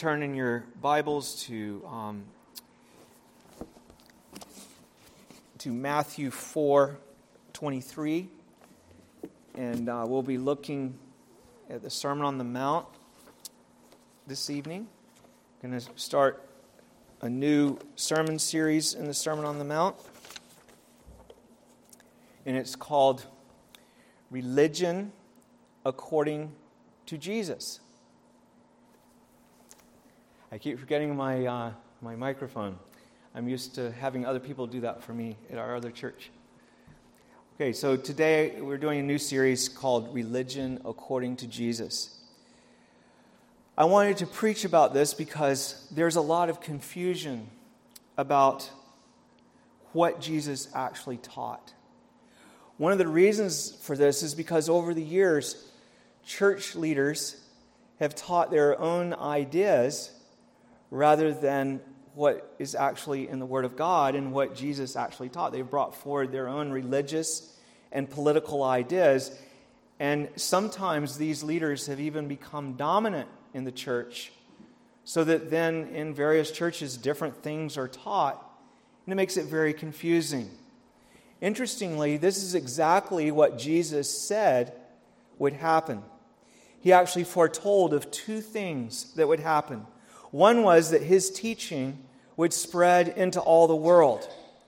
turn in your Bibles to Matthew 4:23, and we'll be looking at the Sermon on the Mount this evening. We're going to start a new sermon series in the Sermon on the Mount, and it's called Religion According to Jesus. I keep forgetting my microphone. I'm used to having other people do that for me at our other church. Okay, so today we're doing a new series called Religion According to Jesus. I wanted to preach about this because there's a lot of confusion about what Jesus actually taught. One of the reasons for this is because over the years, church leaders have taught their own ideas rather than what is actually in the Word of God and what Jesus actually taught. They've brought forward their own religious and political ideas, and sometimes these leaders have even become dominant in the church, so that then in various churches different things are taught, and it makes it very confusing. Interestingly, this is exactly what Jesus said would happen. He actually foretold of two things that would happen. One was that his teaching would spread into all the world,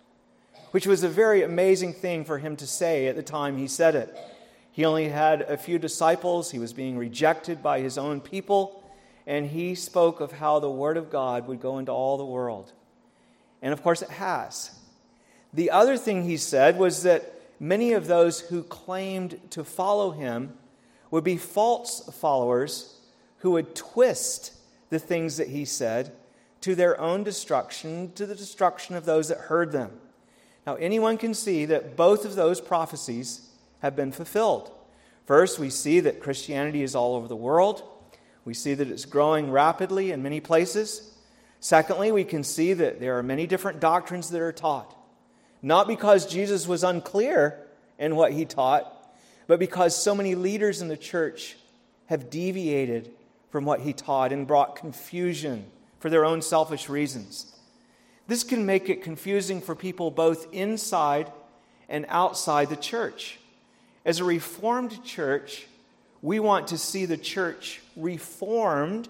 which was a very amazing thing for him to say at the time he said it. He only had a few disciples. He was being rejected by his own people, and he spoke of how the Word of God would go into all the world. And of course it has. The other thing he said was that many of those who claimed to follow him would be false followers who would twist the things that he said to their own destruction, to the destruction of those that heard them. Now, anyone can see that both of those prophecies have been fulfilled. First, we see that Christianity is all over the world. We see that it's growing rapidly in many places. Secondly, we can see that there are many different doctrines that are taught. Not because Jesus was unclear in what he taught, but because so many leaders in the church have deviated from what he taught and brought confusion for their own selfish reasons. This can make it confusing for people both inside and outside the church. As a Reformed church, we want to see the church reformed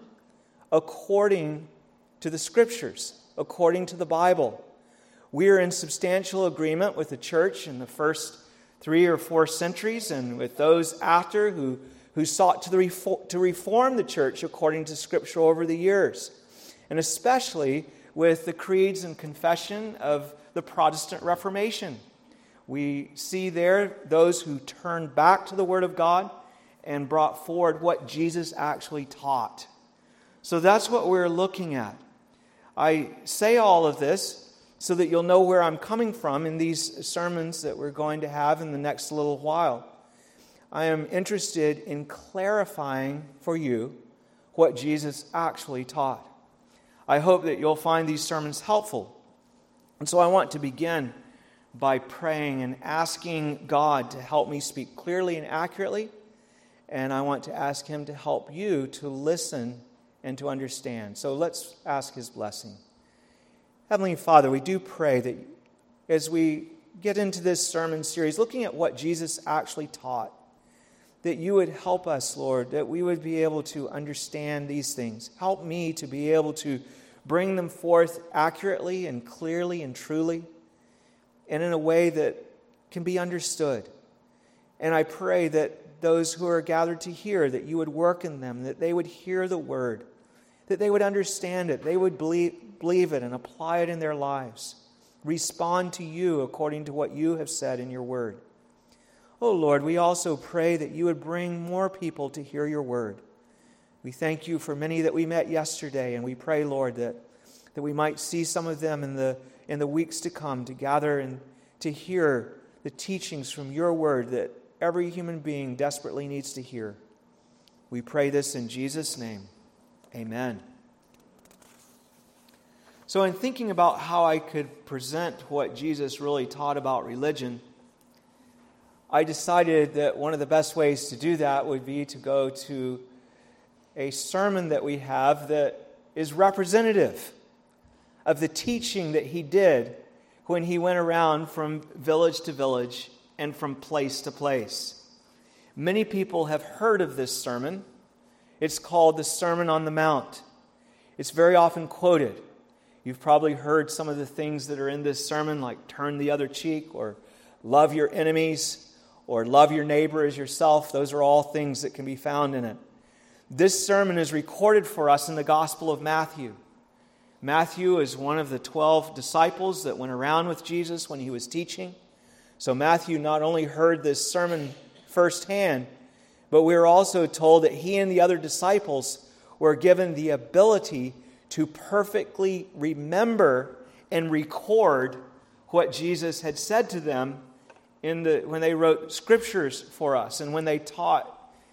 according to the Scriptures, according to the Bible. We are in substantial agreement with the church in the first 3 or 4 centuries and with those after who sought to reform the church according to Scripture over the years, and especially with the creeds and confession of the Protestant Reformation. We see there those who turned back to the Word of God and brought forward what Jesus actually taught. So that's what we're looking at. I say all of this so that you'll know where I'm coming from in these sermons that we're going to have in the next little while. I am interested in clarifying for you what Jesus actually taught. I hope that you'll find these sermons helpful. And so I want to begin by praying and asking God to help me speak clearly and accurately. And I want to ask Him to help you to listen and to understand. So let's ask His blessing. Heavenly Father, we do pray that as we get into this sermon series, looking at what Jesus actually taught, that you would help us, Lord, that we would be able to understand these things. Help me to be able to bring them forth accurately and clearly and truly, and in a way that can be understood. And I pray that those who are gathered to hear, that you would work in them, that they would hear the word, that they would understand it, they would believe it and apply it in their lives. Respond to you according to what you have said in your word. Oh Lord, we also pray that you would bring more people to hear your word. We thank you for many that we met yesterday, and we pray, Lord, that we might see some of them in the weeks to come to gather and to hear the teachings from your word that every human being desperately needs to hear. We pray this in Jesus' name. Amen. So in thinking about how I could present what Jesus really taught about religion, I decided that one of the best ways to do that would be to go to a sermon that we have that is representative of the teaching that he did when he went around from village to village and from place to place. Many people have heard of this sermon. It's called the Sermon on the Mount. It's very often quoted. You've probably heard some of the things that are in this sermon, like turn the other cheek, or love your enemies, or love your neighbor as yourself. Those are all things that can be found in it. This sermon is recorded for us in the Gospel of Matthew. Matthew is one of the 12 disciples that went around with Jesus when he was teaching. So Matthew not only heard this sermon firsthand, but we are also told that he and the other disciples were given the ability to perfectly remember and record what Jesus had said to them when they wrote scriptures for us and when they taught.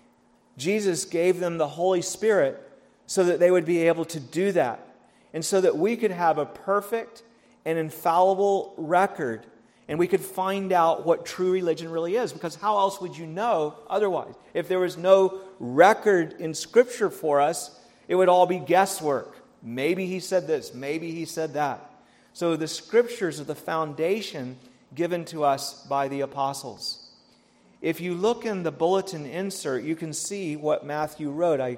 Jesus gave them the Holy Spirit so that they would be able to do that, and so that we could have a perfect and infallible record, and we could find out what true religion really is. Because how else would you know otherwise? If there was no record in Scripture for us, it would all be guesswork. Maybe he said this, maybe he said that. So the Scriptures are the foundation given to us by the apostles. If you look in the bulletin insert, you can see what Matthew wrote. I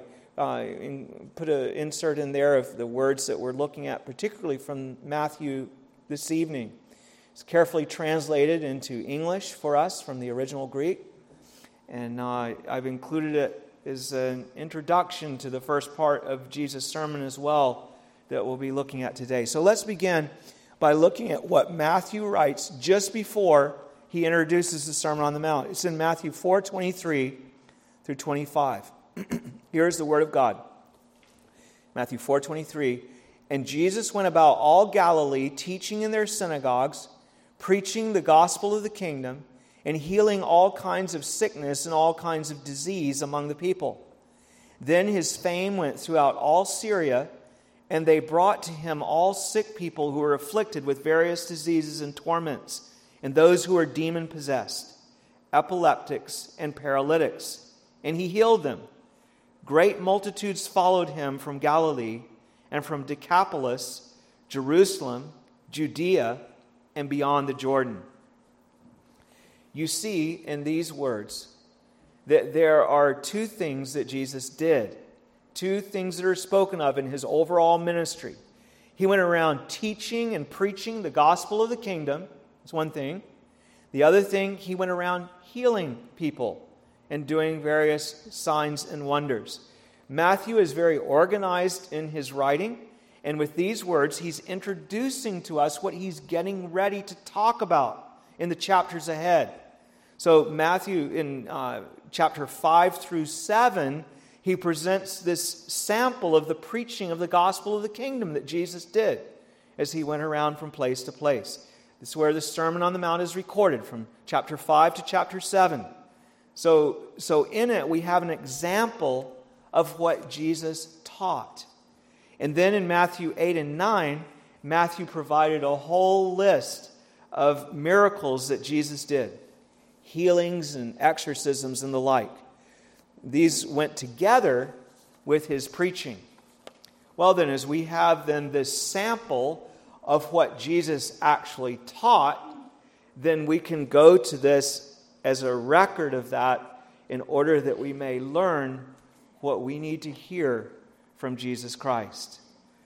put an insert in there of the words that we're looking at, particularly from Matthew this evening. It's carefully translated into English for us from the original Greek. And I've included it as an introduction to the first part of Jesus' sermon as well that we'll be looking at today. So let's begin by looking at what Matthew writes just before he introduces the Sermon on the Mount. It's in Matthew 4:23 through 25. Here's the word of God. Matthew 4:23. And Jesus went about all Galilee, teaching in their synagogues, preaching the gospel of the kingdom, and healing all kinds of sickness and all kinds of disease among the people. Then his fame went throughout all Syria, and they brought to him all sick people who were afflicted with various diseases and torments, and those who were demon-possessed, epileptics and paralytics, and he healed them. Great multitudes followed him from Galilee and from Decapolis, Jerusalem, Judea, and beyond the Jordan. You see in these words that there are two things that Jesus did, two things that are spoken of in his overall ministry. He went around teaching and preaching the gospel of the kingdom. That's one thing. The other thing, he went around healing people and doing various signs and wonders. Matthew is very organized in his writing, and with these words, he's introducing to us what he's getting ready to talk about in the chapters ahead. So Matthew, in chapter 5 through 7, he presents this sample of the preaching of the gospel of the kingdom that Jesus did as he went around from place to place. This is where the Sermon on the Mount is recorded, from chapter 5 to chapter 7. So in it, we have an example of what Jesus taught. And then in Matthew 8 and 9, Matthew provided a whole list of miracles that Jesus did, healings and exorcisms and the like. These went together with his preaching. Well then, as we have then this sample of what Jesus actually taught, then we can go to this as a record of that in order that we may learn what we need to hear from Jesus Christ.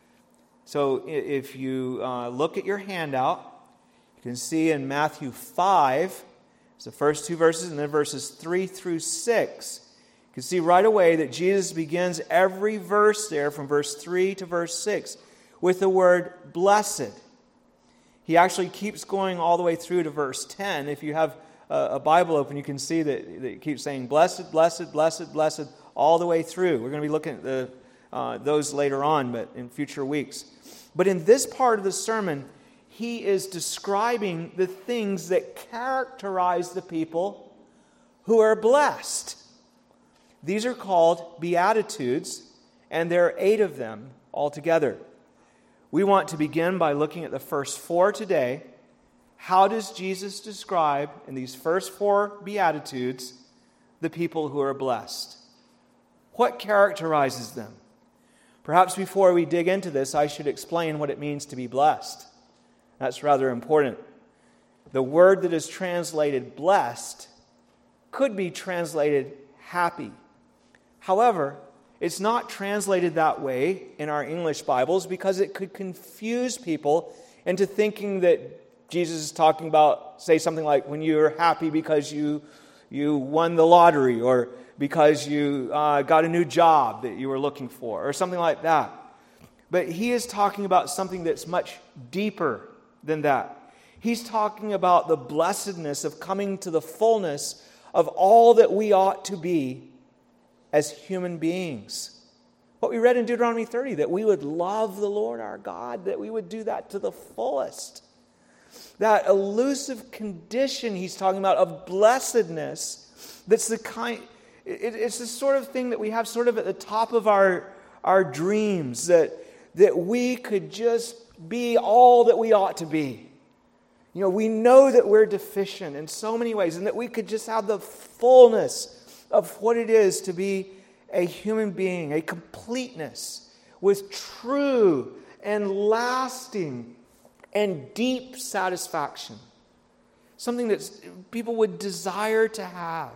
So if you look at your handout, you can see in Matthew 5, it's the first two verses, and then verses 3 through 6. You can see right away that Jesus begins every verse there from verse 3 to verse 6 with the word blessed. He actually keeps going all the way through to verse 10. If you have a Bible open, you can see that it keeps saying blessed, blessed, blessed, blessed, all the way through. We're going to be looking at those later on, but in future weeks. But in this part of the sermon, he is describing the things that characterize the people who are blessed. These are called Beatitudes, and there are 8 of them altogether. We want to begin by looking at the first 4 today. How does Jesus describe in these first 4 Beatitudes the people who are blessed? What characterizes them? Perhaps before we dig into this, I should explain what it means to be blessed. That's rather important. The word that is translated blessed could be translated happy. However, it's not translated that way in our English Bibles because it could confuse people into thinking that Jesus is talking about, say, something like when you're happy because you won the lottery, or because you got a new job that you were looking for, or something like that. But he is talking about something that's much deeper than that. He's talking about the blessedness of coming to the fullness of all that we ought to be as human beings. What we read in Deuteronomy 30, that we would love the Lord our God, that we would do that to the fullest. That elusive condition he's talking about of blessedness, that's the kind, it's the sort of thing that we have sort of at the top of our dreams, that we could just be all that we ought to be. You know, we know that we're deficient in so many ways, and that we could just have the fullness of what it is to be a human being, a completeness with true and lasting and deep satisfaction. Something that people would desire to have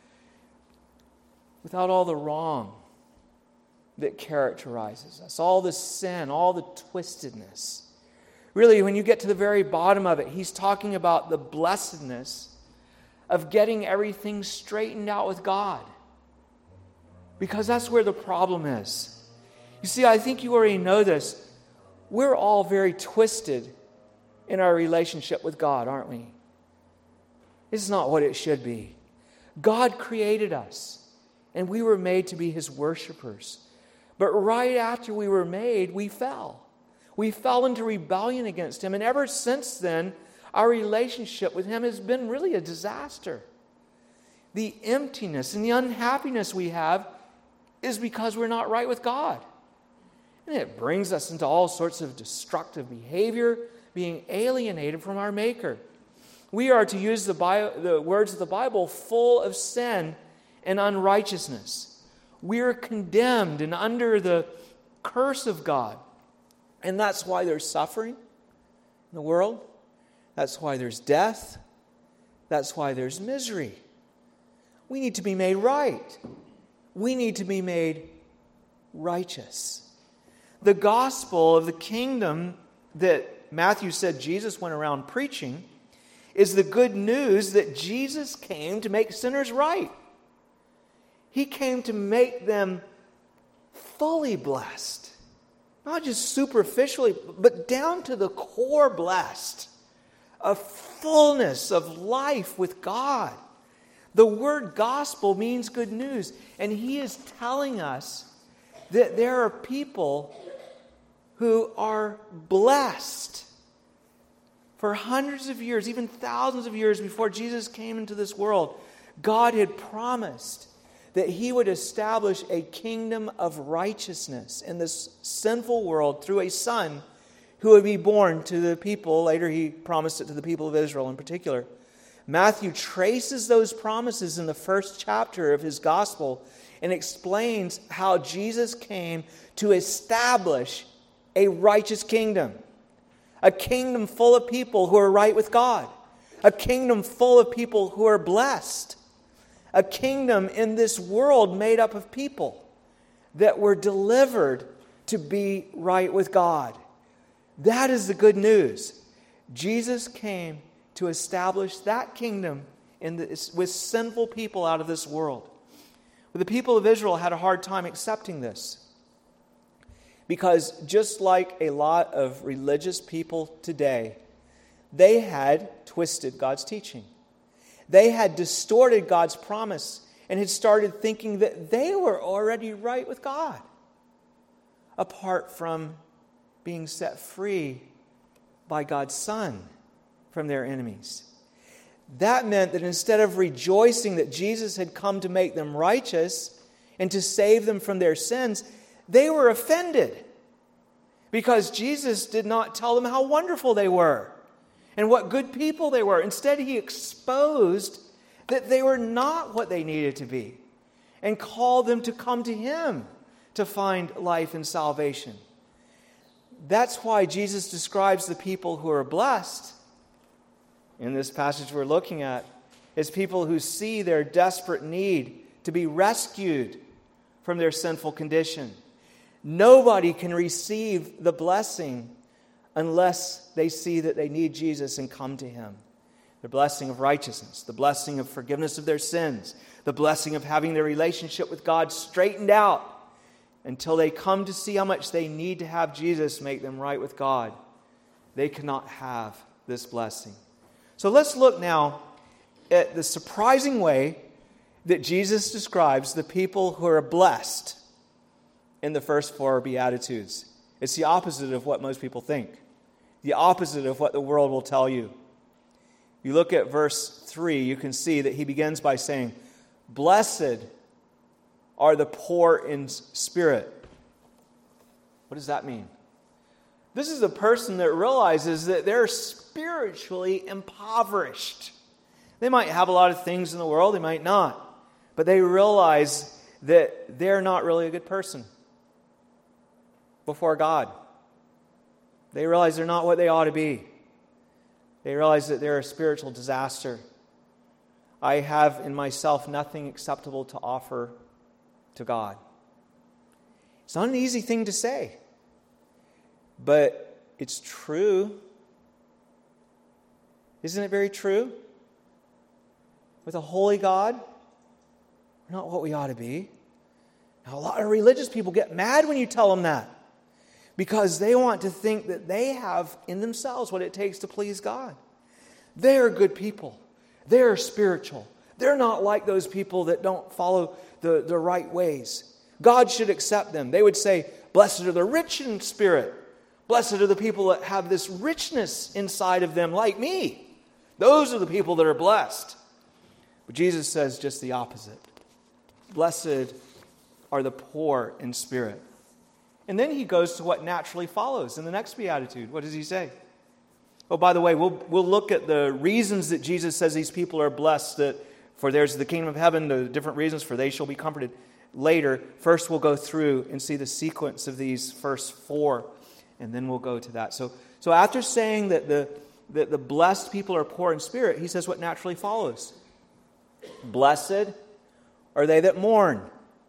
without all the wrong that characterizes us, all the sin, all the twistedness. Really, when you get to the very bottom of it, he's talking about the blessedness of getting everything straightened out with God. Because that's where the problem is. You see, I think you already know this. We're all very twisted in our relationship with God, aren't we? It's not what it should be. God created us, and we were made to be His worshipers. But right after we were made, we fell. We fell into rebellion against Him, and ever since then, our relationship with Him has been really a disaster. The emptiness and the unhappiness we have is because we're not right with God. And it brings us into all sorts of destructive behavior, being alienated from our Maker. We are to use the words of the Bible full of sin and unrighteousness. We are condemned and under the curse of God. And that's why there's suffering in the world. That's why there's death. That's why there's misery. We need to be made right. We need to be made righteous. The gospel of the kingdom that Matthew said Jesus went around preaching is the good news that Jesus came to make sinners right. He came to make them fully blessed. Not just superficially, but down to the core blessed. A fullness of life with God. The word gospel means good news. And He is telling us that there are people who are blessed. For hundreds of years, even thousands of years before Jesus came into this world, God had promised that He would establish a kingdom of righteousness in this sinful world through a Son who would be born to the people. Later He promised it to the people of Israel in particular. Matthew traces those promises in the first chapter of his gospel and explains how Jesus came to establish a righteous kingdom. A kingdom full of people who are right with God. A kingdom full of people who are blessed. A kingdom in this world made up of people that were delivered to be right with God. That is the good news. Jesus came to establish that kingdom with sinful people out of this world. But the people of Israel had a hard time accepting this. Because just like a lot of religious people today, they had twisted God's teaching. They had distorted God's promise and had started thinking that they were already right with God, apart from being set free by God's Son from their enemies. That meant that instead of rejoicing that Jesus had come to make them righteous and to save them from their sins, they were offended because Jesus did not tell them how wonderful they were and what good people they were. Instead, He exposed that they were not what they needed to be and called them to come to Him, to find life and salvation. That's why Jesus describes the people who are blessed in this passage we're looking at as people who see their desperate need to be rescued from their sinful condition. Nobody can receive the blessing unless they see that they need Jesus and come to Him. The blessing of righteousness, the blessing of forgiveness of their sins, the blessing of having their relationship with God straightened out until they come to see how much they need to have Jesus make them right with God. They cannot have this blessing. So let's look now at the surprising way that Jesus describes the people who are blessed in the first 4 Beatitudes. It's the opposite of what most people think. The opposite of what the world will tell you. You look at verse 3, you can see that he begins by saying, "Blessed are the poor in spirit." What does that mean? This is a person that realizes that they're spiritually impoverished. They might have a lot of things in the world, they might not. But they realize that they're not really a good person before God. They realize they're not what they ought to be. They realize that they're a spiritual disaster. I have in myself nothing acceptable to offer to God. It's not an easy thing to say, but it's true. Isn't it very true? With a holy God, we're not what we ought to be. Now, a lot of religious people get mad when you tell them that because they want to think that they have in themselves what it takes to please God. They are good people. They are spiritual. They're not like those people that don't follow the right ways. God should accept them. They would say, "Blessed are the rich in spirit. Blessed are the people that have this richness inside of them like me. Those are the people that are blessed." But Jesus says just the opposite. Blessed are the poor in spirit. And then he goes to what naturally follows in the next beatitude. What does he say? Oh, by the way, we'll look at the reasons that Jesus says these people are blessed, that for theirs is the kingdom of heaven, the different reasons for they shall be comforted later. First, we'll go through and see the sequence of these first 4, and then we'll go to that. So after saying that the blessed people are poor in spirit, he says what naturally follows. Blessed are they that mourn.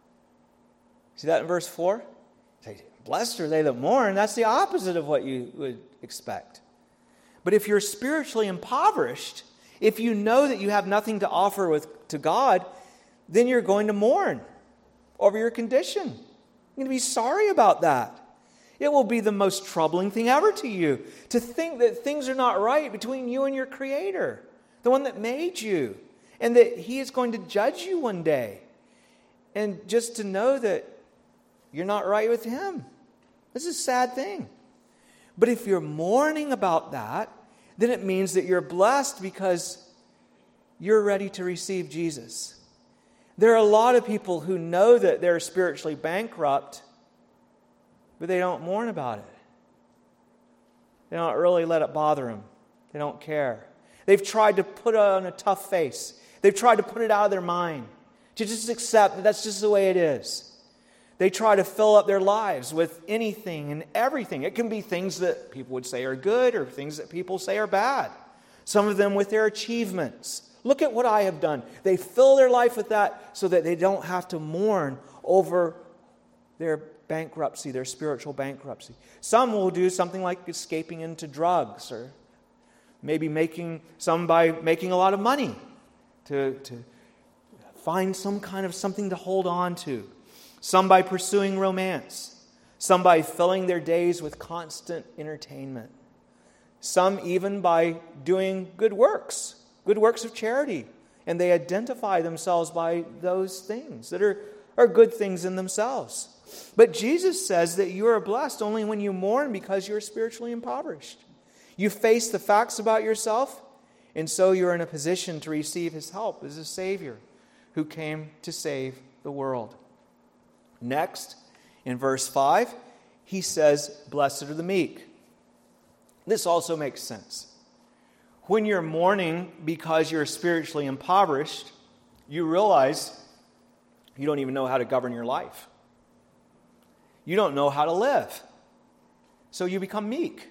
See that in verse 4? Blessed are they that mourn. That's the opposite of what you would expect. But if you're spiritually impoverished, if you know that you have nothing to offer to God, then you're going to mourn over your condition. You're going to be sorry about that. It will be the most troubling thing ever to you to think that things are not right between you and your Creator, the one that made you, and that He is going to judge you one day. And just to know that you're not right with Him. This is a sad thing. But if you're mourning about that, then it means that you're blessed because you're ready to receive Jesus. There are a lot of people who know that they're spiritually bankrupt, but they don't mourn about it. They don't really let it bother them. They don't care. They've tried to put on a tough face. They've tried to put it out of their mind, to just accept that that's just the way it is. They try to fill up their lives with anything and everything. It can be things that people would say are good or things that people say are bad. Some of them with their achievements. Look at what I have done. They fill their life with that so that they don't have to mourn over their bankruptcy, their spiritual bankruptcy. Some will do something like escaping into drugs, or maybe some by making a lot of money to find some kind of something to hold on to. Some by pursuing romance. Some by filling their days with constant entertainment. Some even by doing good works of charity. And they identify themselves by those things that are good things in themselves. But Jesus says that you are blessed only when you mourn because you're spiritually impoverished. You face the facts about yourself, and so you're in a position to receive His help as a Savior who came to save the world. Next, in verse 5, he says, "Blessed are the meek." This also makes sense. When you're mourning because you're spiritually impoverished, you realize you don't even know how to govern your life. You don't know how to live. So you become meek.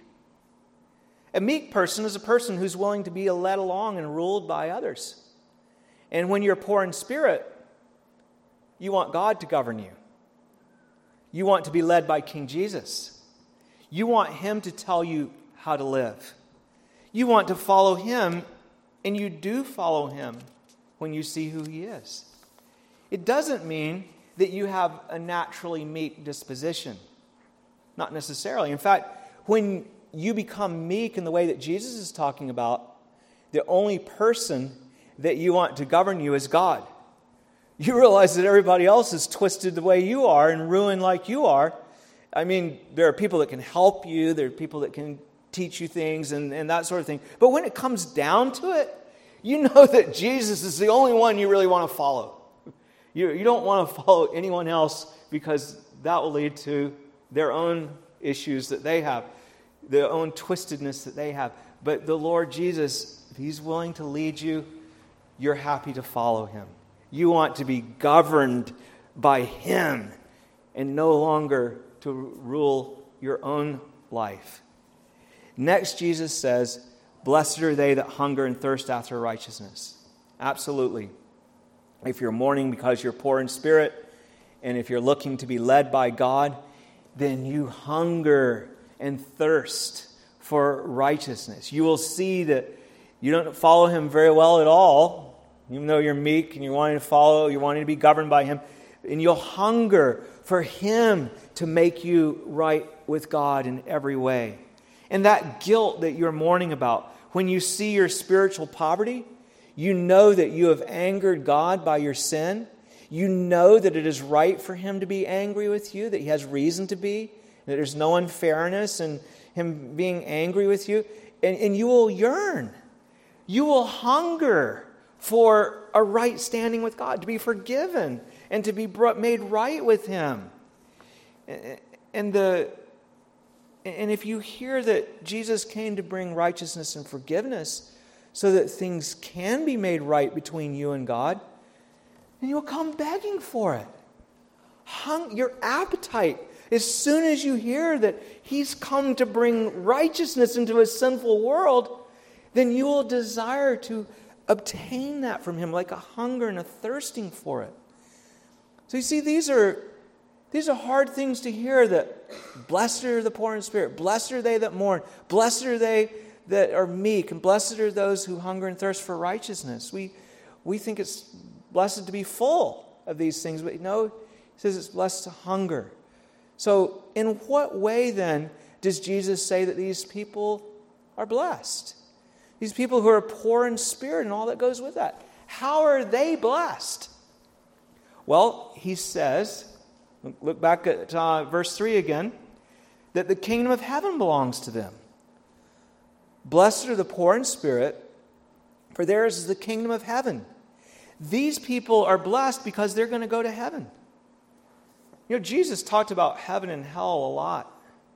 A meek person is a person who's willing to be led along and ruled by others. And when you're poor in spirit, you want God to govern you. You want to be led by King Jesus. You want Him to tell you how to live. You want to follow Him, and you do follow Him when you see who He is. It doesn't mean that you have a naturally meek disposition. Not necessarily. In fact, when you become meek in the way that Jesus is talking about, the only person that you want to govern you is God. You realize that everybody else is twisted the way you are and ruined like you are. I mean, there are people that can help you. There are people that can teach you things and that sort of thing. But when it comes down to it, you know that Jesus is the only one you really want to follow. You don't want to follow anyone else because that will lead to their own issues that they have, their own twistedness that they have. But the Lord Jesus, if He's willing to lead you, you're happy to follow Him. You want to be governed by Him and no longer to rule your own life. Next, Jesus says, "Blessed are they that hunger and thirst after righteousness." Absolutely. If you're mourning because you're poor in spirit, and if you're looking to be led by God, then you hunger and thirst for righteousness. You will see that you don't follow Him very well at all, even though you're meek and you're wanting to follow, you're wanting to be governed by Him. And you'll hunger for Him to make you right with God in every way. And that guilt that you're mourning about, when you see your spiritual poverty, you know that you have angered God by your sin. You know that it is right for Him to be angry with you, that He has reason to be, that there's no unfairness in Him being angry with you. And you will yearn. You will hunger for a right standing with God, to be forgiven and to be made right with Him. And if you hear that Jesus came to bring righteousness and forgiveness so that things can be made right between you and God, then you'll come begging for it. Your appetite, as soon as you hear that He's come to bring righteousness into a sinful world, then you will desire to obtain that from Him, like a hunger and a thirsting for it. So you see, these are hard things to hear, that blessed are the poor in spirit, blessed are they that mourn, blessed are they that are meek, and blessed are those who hunger and thirst for righteousness. We think it's blessed to be full of these things, but no, He says it's blessed to hunger. So in what way then does Jesus say that these people are blessed? These people who are poor in spirit and all that goes with that. How are they blessed? Well, He says, look back at verse 3 again, that the kingdom of heaven belongs to them. Blessed are the poor in spirit, for theirs is the kingdom of heaven. These people are blessed because they're going to go to heaven. You know, Jesus talked about heaven and hell a lot.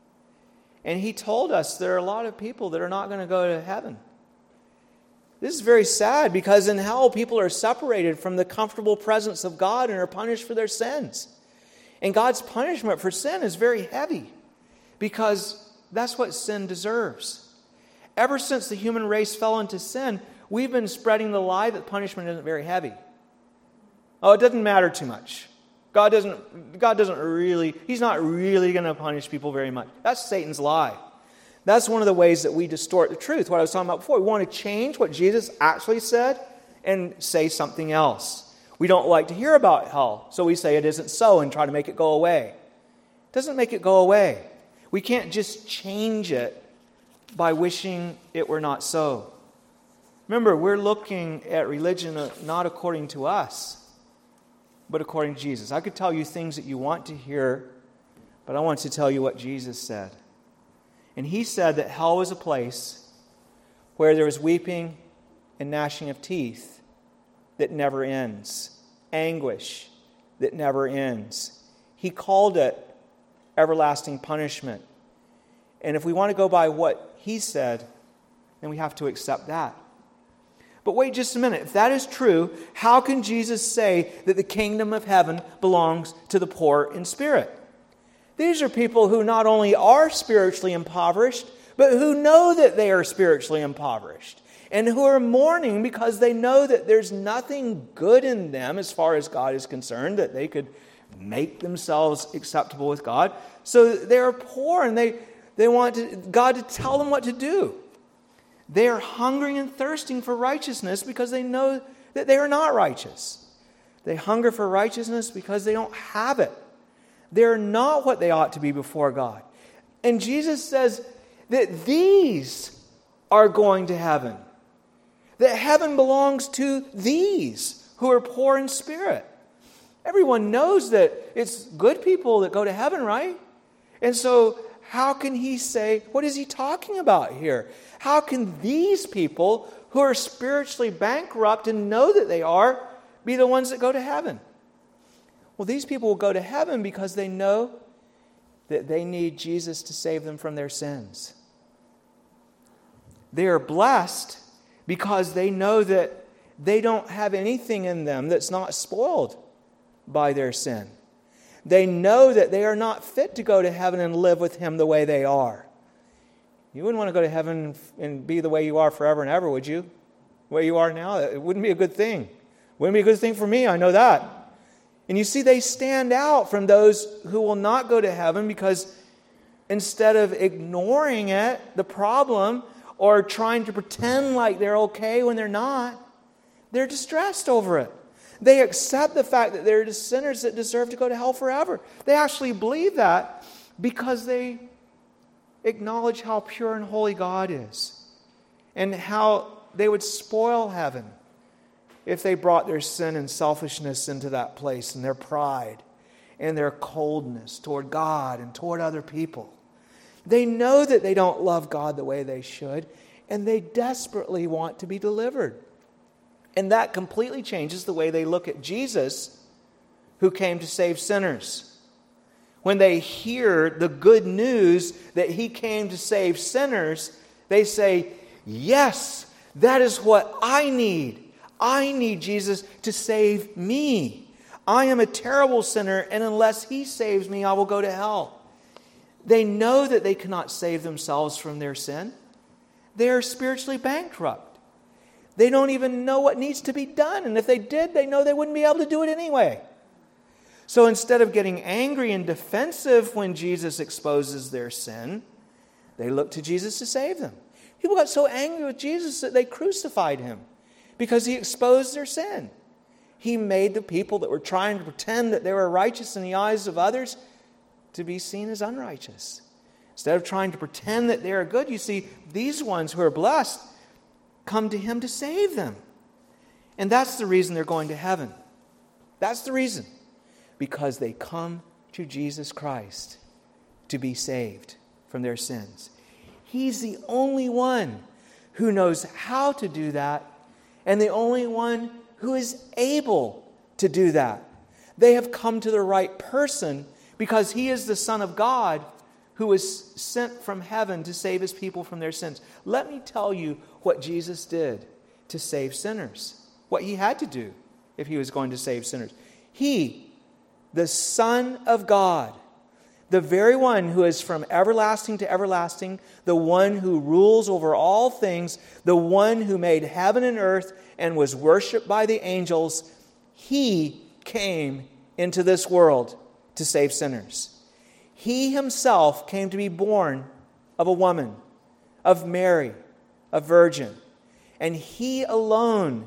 And He told us there are a lot of people that are not going to go to heaven. This is very sad, because in hell people are separated from the comfortable presence of God and are punished for their sins. And God's punishment for sin is very heavy, because that's what sin deserves. Ever since the human race fell into sin, we've been spreading the lie that punishment isn't very heavy. Oh, it doesn't matter too much. God doesn't really, He's not really going to punish people very much. That's Satan's lie. That's one of the ways that we distort the truth, what I was talking about before. We want to change what Jesus actually said and say something else. We don't like to hear about hell, so we say it isn't so and try to make it go away. It doesn't make it go away. We can't just change it by wishing it were not so. Remember, we're looking at religion not according to us, but according to Jesus. I could tell you things that you want to hear, but I want to tell you what Jesus said. And He said that hell was a place where there was weeping and gnashing of teeth that never ends, anguish that never ends. He called it everlasting punishment. And if we want to go by what He said, then we have to accept that. But wait just a minute. If that is true, how can Jesus say that the kingdom of heaven belongs to the poor in spirit? These are people who not only are spiritually impoverished, but who know that they are spiritually impoverished, and who are mourning because they know that there's nothing good in them as far as God is concerned, that they could make themselves acceptable with God. So they are poor, and they want God to tell them what to do. They are hungering and thirsting for righteousness because they know that they are not righteous. They hunger for righteousness because they don't have it. They're not what they ought to be before God. And Jesus says that these are going to heaven. That heaven belongs to these who are poor in spirit. Everyone knows that it's good people that go to heaven, right? And so how can he say, what is he talking about here? How can these people who are spiritually bankrupt and know that they are, be the ones that go to heaven? Well, these people will go to heaven because they know that they need Jesus to save them from their sins. They are blessed because they know that they don't have anything in them that's not spoiled by their sin. They know that they are not fit to go to heaven and live with Him the way they are. You wouldn't want to go to heaven and be the way you are forever and ever, would you? The way you are now? It wouldn't be a good thing. Wouldn't be a good thing for me, I know that. And you see, they stand out from those who will not go to heaven because instead of ignoring it, the problem, or trying to pretend like they're okay when they're not, they're distressed over it. They accept the fact that they're sinners that deserve to go to hell forever. They actually believe that because they acknowledge how pure and holy God is and how they would spoil heaven if they brought their sin and selfishness into that place, and their pride and their coldness toward God and toward other people. They know that they don't love God the way they should, and they desperately want to be delivered. And that completely changes the way they look at Jesus, who came to save sinners. When they hear the good news that He came to save sinners, they say, yes, that is what I need. I need Jesus to save me. I am a terrible sinner, and unless He saves me, I will go to hell. They know that they cannot save themselves from their sin. They are spiritually bankrupt. They don't even know what needs to be done. And if they did, they know they wouldn't be able to do it anyway. So instead of getting angry and defensive when Jesus exposes their sin, they look to Jesus to save them. People got so angry with Jesus that they crucified Him because He exposed their sin. He made the people that were trying to pretend that they were righteous in the eyes of others to be seen as unrighteous. Instead of trying to pretend that they are good, you see, these ones who are blessed come to Him to save them. And that's the reason they're going to heaven. That's the reason. Because they come to Jesus Christ to be saved from their sins. He's the only one who knows how to do that, and the only one who is able to do that. They have come to the right person because He is the Son of God who was sent from heaven to save His people from their sins. Let me tell you what Jesus did to save sinners. What He had to do if He was going to save sinners. He, the Son of God, the very one who is from everlasting to everlasting, the one who rules over all things, the one who made heaven and earth and was worshipped by the angels, He came into this world to save sinners. He Himself came to be born of a woman, of Mary, a virgin. And He alone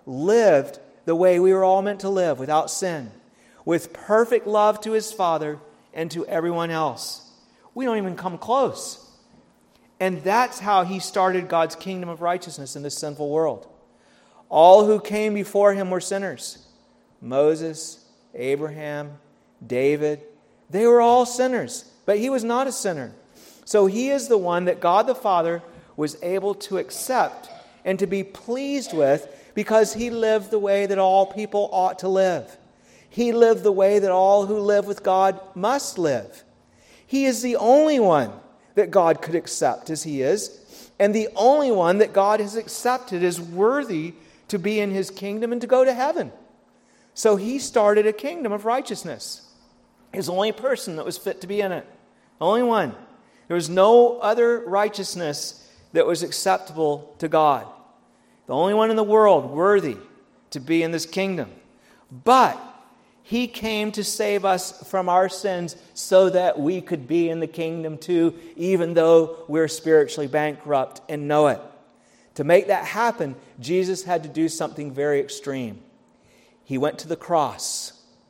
lived the way we were all meant to live, without sin, with perfect love to His Father and to everyone else. We don't even come close. And that's how He started God's kingdom of righteousness in this sinful world. All who came before Him were sinners. Moses, Abraham, David, they were all sinners, but He was not a sinner. So He is the one that God the Father was able to accept and to be pleased with because He lived the way that all people ought to live. He lived the way that all who live with God must live. He is the only one that God could accept as He is, and the only one that God has accepted as worthy to be in His kingdom and to go to heaven. So He started a kingdom of righteousness. He's the only person that was fit to be in it. The only one. There was no other righteousness that was acceptable to God. The only one in the world worthy to be in this kingdom. But He came to save us from our sins so that we could be in the kingdom too, even though we're spiritually bankrupt and know it. To make that happen, Jesus had to do something very extreme. He went to the cross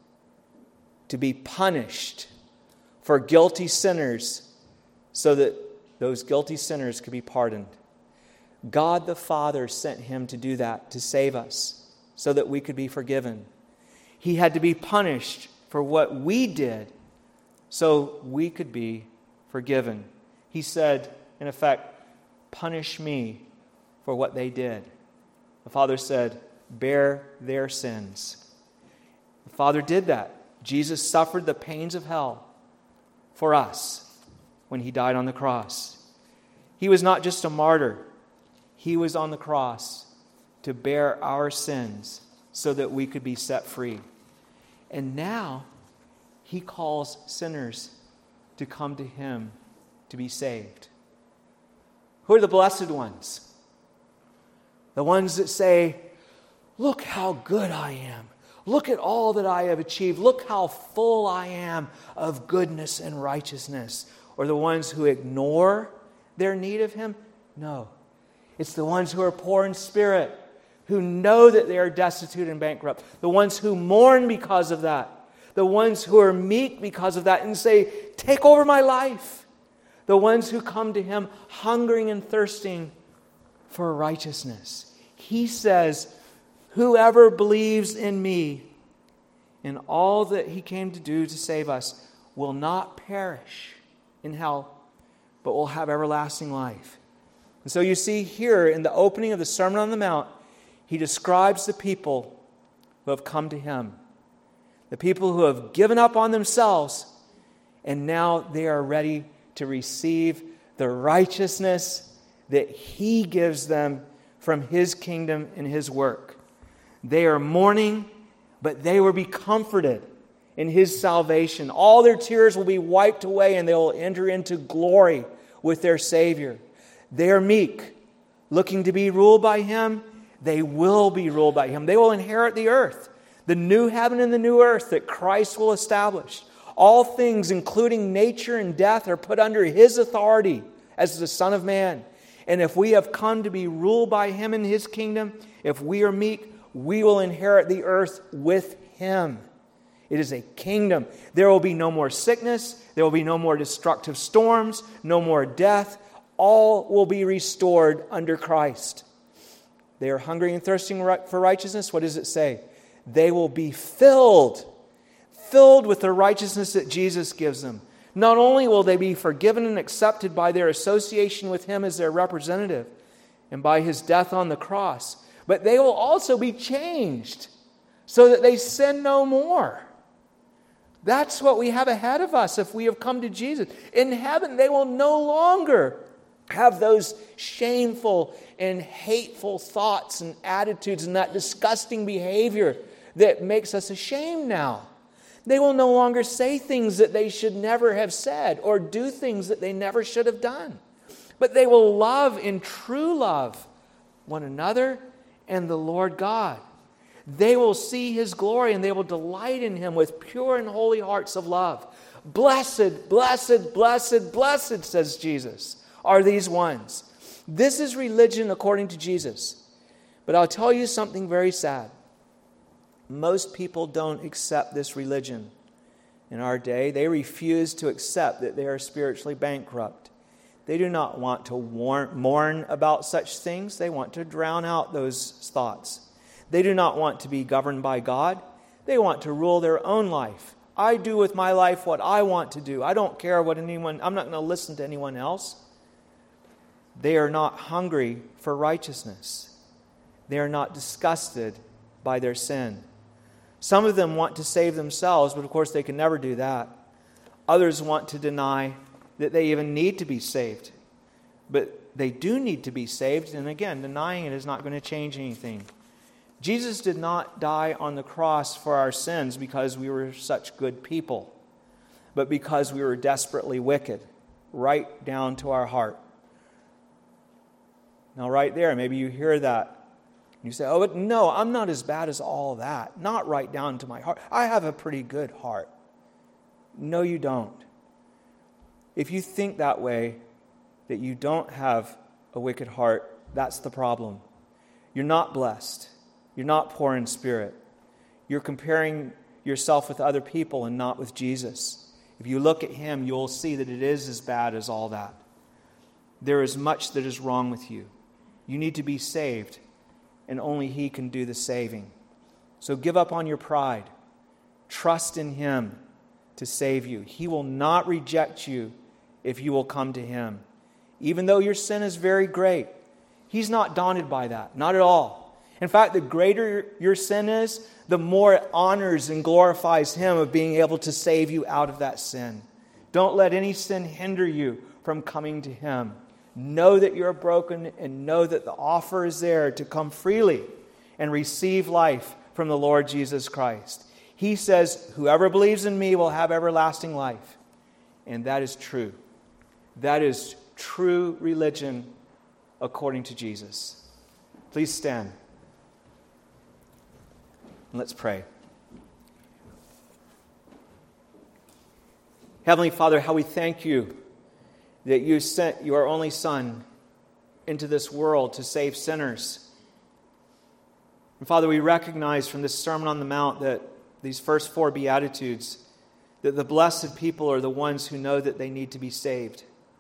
to be punished for guilty sinners so that those guilty sinners could be pardoned. God the Father sent Him to do that, to save us, so that we could be forgiven. He had to be punished for what we did so we could be forgiven. He said, in effect, punish me for what they did. The Father said, bear their sins. The Father did that. Jesus suffered the pains of hell for us when He died on the cross. He was not just a martyr. He was on the cross to bear our sins so that we could be set free. And now He calls sinners to come to Him to be saved. Who are the blessed ones? The ones that say, look how good I am. Look at all that I have achieved. Look how full I am of goodness and righteousness. Or the ones who ignore their need of Him? No. It's the ones who are poor in spirit, who know that they are destitute and bankrupt. The ones who mourn because of that. The ones who are meek because of that and say, take over my life. The ones who come to Him hungering and thirsting for righteousness. He says, whoever believes in me and all that He came to do to save us will not perish in hell, but will have everlasting life. And so you see here in the opening of the Sermon on the Mount, He describes the people who have come to Him. The people who have given up on themselves, and now they are ready to receive the righteousness that He gives them from His kingdom and His work. They are mourning, but they will be comforted in His salvation. All their tears will be wiped away, and they will enter into glory with their Savior. They are meek, looking to be ruled by Him. They will be ruled by Him. They will inherit the earth, the new heaven and the new earth that Christ will establish. All things, including nature and death, are put under His authority as the Son of Man. And if we have come to be ruled by Him in His kingdom, if we are meek, we will inherit the earth with Him. It is a kingdom. There will be no more sickness. There will be no more destructive storms, no more death. All will be restored under Christ. They are hungry and thirsting for righteousness. What does it say? They will be filled with the righteousness that Jesus gives them. Not only will they be forgiven and accepted by their association with Him as their representative and by His death on the cross, but they will also be changed so that they sin no more. That's what we have ahead of us if we have come to Jesus. In heaven, they will no longer have those shameful and hateful thoughts and attitudes and that disgusting behavior that makes us ashamed now. They will no longer say things that they should never have said or do things that they never should have done. But they will love in true love one another and the Lord God. They will see His glory and they will delight in Him with pure and holy hearts of love. Blessed, blessed, blessed, blessed, says Jesus, are these ones. This is religion according to Jesus. But I'll tell you something very sad. Most people don't accept this religion in our day. They refuse to accept that they are spiritually bankrupt. They do not want to mourn about such things. They want to drown out those thoughts. They do not want to be governed by God. They want to rule their own life. I do with my life what I want to do. I don't care what I'm not going to listen to anyone else. They are not hungry for righteousness. They are not disgusted by their sin. Some of them want to save themselves, but of course they can never do that. Others want to deny that they even need to be saved. But they do need to be saved, and again, denying it is not going to change anything. Jesus did not die on the cross for our sins because we were such good people. but because we were desperately wicked, right down to our heart. Now, right there, maybe you hear that. You say, oh, but no, I'm not as bad as all that. Not right down to my heart. I have a pretty good heart. No, you don't. If you think that way, that you don't have a wicked heart, that's the problem. You're not blessed. You're not poor in spirit. You're comparing yourself with other people and not with Jesus. If you look at Him, you'll see that it is as bad as all that. There is much that is wrong with you. You need to be saved, and only He can do the saving. So give up on your pride. Trust in Him to save you. He will not reject you if you will come to Him. Even though your sin is very great, He's not daunted by that, not at all. In fact, the greater your sin is, the more it honors and glorifies Him of being able to save you out of that sin. Don't let any sin hinder you from coming to Him. Know that you're broken and know that the offer is there to come freely and receive life from the Lord Jesus Christ. He says, whoever believes in me will have everlasting life. And that is true. That is true religion according to Jesus. Please stand. And let's pray. Heavenly Father, how we thank You that You sent Your only Son into this world to save sinners. And Father, we recognize from this Sermon on the Mount that these first 4 Beatitudes, that the blessed people are the ones who know that they need to be saved.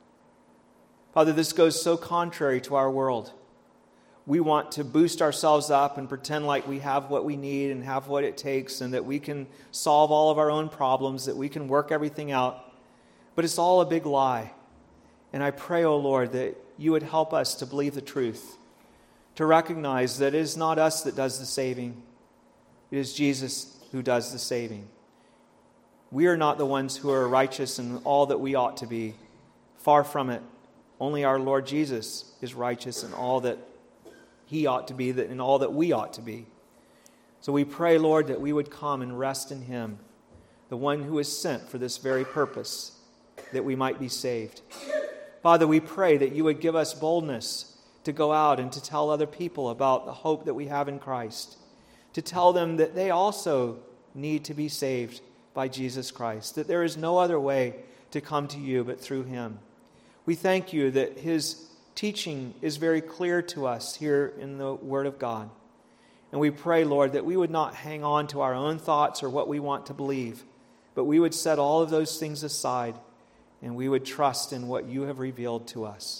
Father, this goes so contrary to our world. We want to boost ourselves up and pretend like we have what we need and have what it takes and that we can solve all of our own problems, that we can work everything out. But it's all a big lie. And I pray, O Lord, that You would help us to believe the truth, to recognize that it is not us that does the saving. It is Jesus who does the saving. We are not the ones who are righteous in all that we ought to be. Far from it. Only our Lord Jesus is righteous in all that He ought to be, in all that we ought to be. So we pray, Lord, that we would come and rest in Him, the one who is sent for this very purpose, that we might be saved. Father, we pray that You would give us boldness to go out and to tell other people about the hope that we have in Christ, to tell them that they also need to be saved by Jesus Christ, that there is no other way to come to You but through Him. We thank You that His teaching is very clear to us here in the Word of God. And we pray, Lord, that we would not hang on to our own thoughts or what we want to believe, but we would set all of those things aside and we would trust in what You have revealed to us.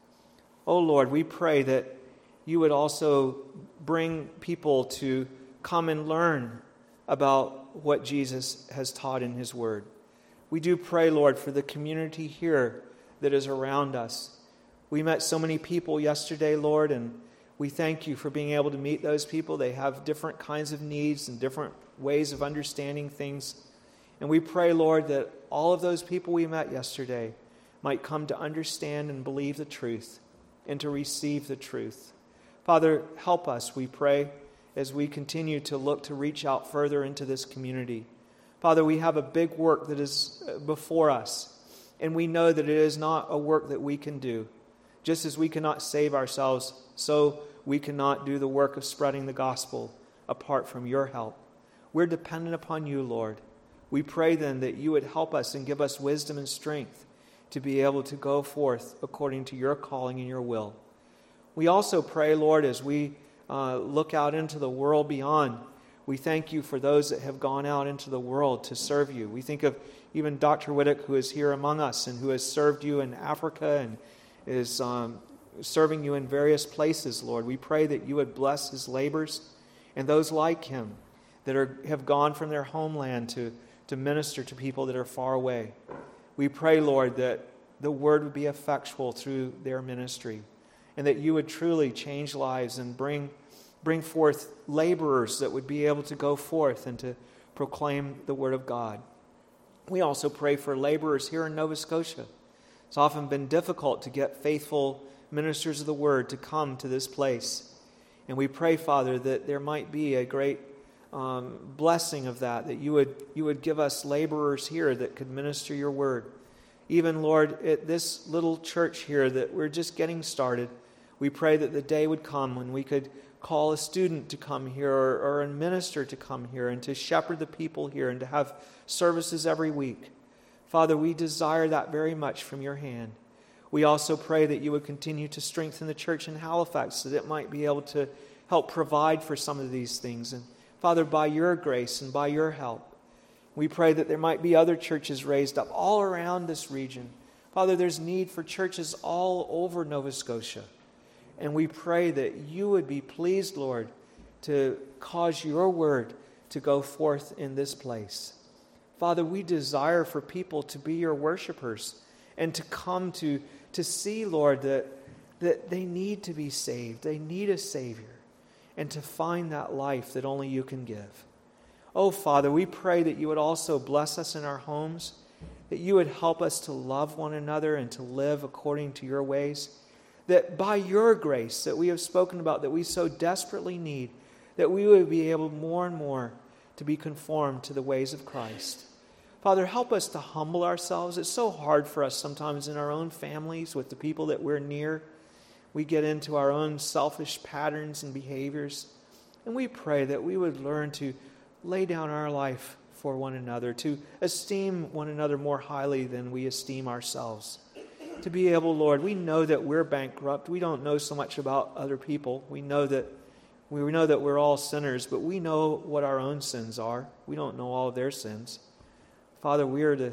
Oh Lord, we pray that You would also bring people to come and learn about what Jesus has taught in His Word. We do pray, Lord, for the community here that is around us. We met so many people yesterday, Lord, and we thank You for being able to meet those people. They have different kinds of needs and different ways of understanding things. And we pray, Lord, that all of those people we met yesterday might come to understand and believe the truth and to receive the truth. Father, help us, we pray, as we continue to look to reach out further into this community. Father, we have a big work that is before us, and we know that it is not a work that we can do. Just as we cannot save ourselves, so we cannot do the work of spreading the gospel apart from Your help. We're dependent upon You, Lord. We pray then that You would help us and give us wisdom and strength to be able to go forth according to Your calling and Your will. We also pray, Lord, as we look out into the world beyond, we thank You for those that have gone out into the world to serve You. We think of even Dr. Whittick, who is here among us and who has served You in Africa and is serving You in various places, Lord. We pray that You would bless his labors and those like him that have gone from their homeland to minister to people that are far away. We pray, Lord, that the word would be effectual through their ministry and that You would truly change lives and bring forth laborers that would be able to go forth and to proclaim the Word of God. We also pray for laborers here in Nova Scotia. It's often been difficult to get faithful ministers of the Word to come to this place. And we pray, Father, that there might be a great blessing of that you would give us laborers here that could minister your word. Even, Lord, at this little church here that we're just getting started, we pray that the day would come when we could call a student to come here or a minister to come here and to shepherd the people here and to have services every week. Father, we desire that very much from your hand. We also pray that you would continue to strengthen the church in Halifax so that it might be able to help provide for some of these things. And Father, by your grace and by your help, we pray that there might be other churches raised up all around this region. Father, there's need for churches all over Nova Scotia. And we pray that you would be pleased, Lord, to cause your word to go forth in this place. Father, we desire for people to be your worshipers and to come to see, Lord, that they need to be saved. They need a Savior. And to find that life that only you can give. Oh, Father, we pray that you would also bless us in our homes, that you would help us to love one another and to live according to your ways, that by your grace that we have spoken about, that we so desperately need, that we would be able more and more to be conformed to the ways of Christ. Father, help us to humble ourselves. It's so hard for us sometimes in our own families with the people that we're near. We get into our own selfish patterns and behaviors. And we pray that we would learn to lay down our life for one another, to esteem one another more highly than we esteem ourselves. To be able, Lord, we know that we're bankrupt. We don't know so much about other people. We know that we're all sinners, but we know what our own sins are. We don't know all of their sins. Father, we are the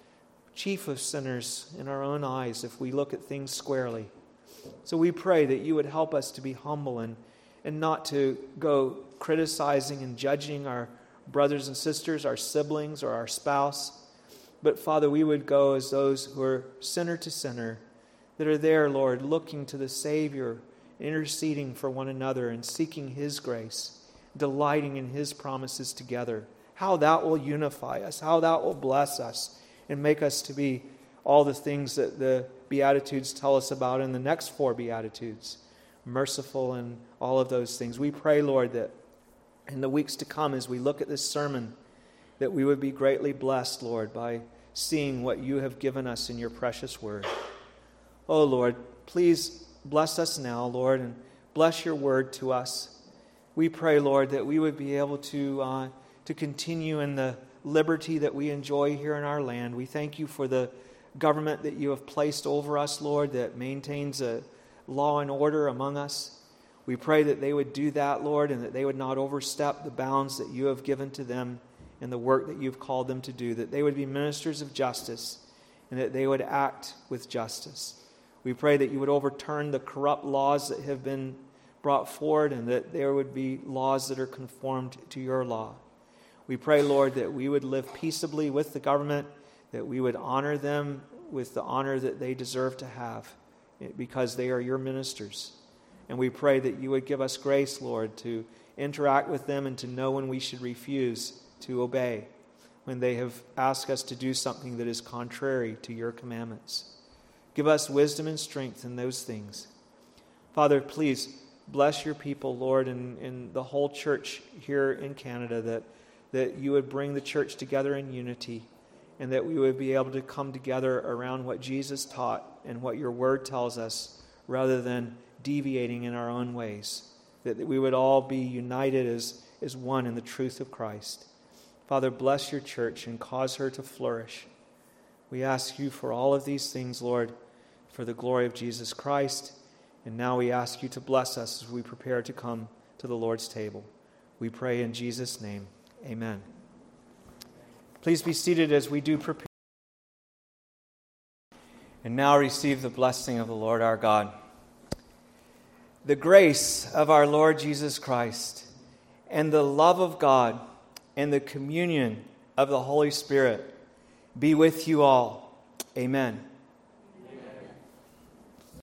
chief of sinners in our own eyes if we look at things squarely. So we pray that you would help us to be humble and not to go criticizing and judging our brothers and sisters, our siblings, or our spouse. But Father, we would go as those who are sinner to sinner, that are there, Lord, looking to the Savior, interceding for one another and seeking his grace, delighting in his promises together. How that will unify us, how that will bless us and make us to be all the things that the Beatitudes tell us about in the next 4 Beatitudes. Merciful and all of those things. We pray, Lord, that in the weeks to come as we look at this sermon, that we would be greatly blessed, Lord, by seeing what you have given us in your precious word. Oh, Lord, please bless us now, Lord, and bless your word to us. We pray, Lord, that we would be able to continue in the liberty that we enjoy here in our land. We thank you for the government that you have placed over us, Lord, that maintains a law and order among us. We pray that they would do that, Lord, and that they would not overstep the bounds that you have given to them in the work that you've called them to do, that they would be ministers of justice and that they would act with justice. We pray that you would overturn the corrupt laws that have been brought forward and that there would be laws that are conformed to your law. We pray, Lord, that we would live peaceably with the government, that we would honor them with the honor that they deserve to have because they are your ministers. And we pray that you would give us grace, Lord, to interact with them and to know when we should refuse to obey, when they have asked us to do something that is contrary to your commandments. Give us wisdom and strength in those things. Father, please bless your people, Lord, and the whole church here in Canada, that you would bring the church together in unity and that we would be able to come together around what Jesus taught and what your word tells us rather than deviating in our own ways, that we would all be united as one in the truth of Christ. Father, bless your church and cause her to flourish. We ask you for all of these things, Lord, for the glory of Jesus Christ. And now we ask you to bless us as we prepare to come to the Lord's table. We pray in Jesus' name. Amen. Please be seated as we do prepare. And now receive the blessing of the Lord our God. The grace of our Lord Jesus Christ and the love of God and the communion of the Holy Spirit be with you all. Amen.